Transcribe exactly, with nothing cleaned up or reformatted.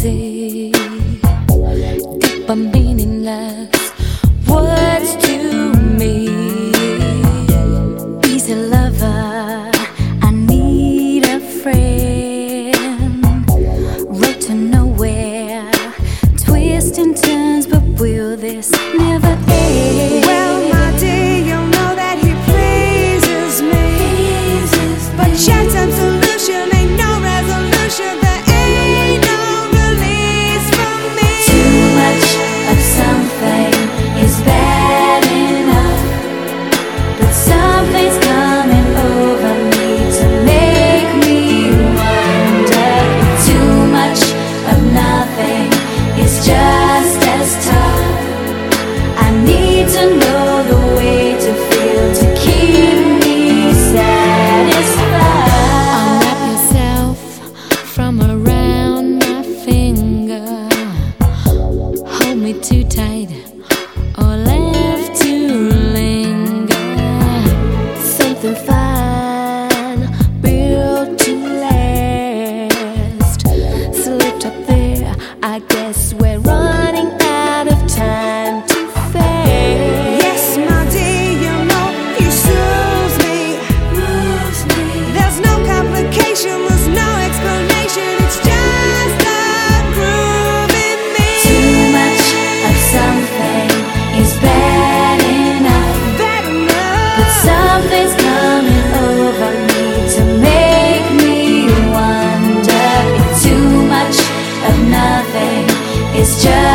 empty, deep but meaningless words to me. Easy lover, I need a friend. Road to nowhere, twists and turns, but will this never end? Well, my dear, you know that he pleases me, pleases but yet some solution ain't no resolution. There ain't no release from me. Too much of something is bad enough, but something's coming over me to make me wonder. Too much of nothing is just as tough. I need to know the way to feel to keep me satisfied. Unwrap yourself from around my finger. Hold me too tight or left to linger. Something fine, built to last. Slipped up there, I guess we're running out of time to fast. Yes, my dear, you know he soothes me. There's no complication, there's no explanation. It's just a groove in me. Too much of something is bad enough, Bad enough. but something's coming over me to make me wonder. If too much of nothing is just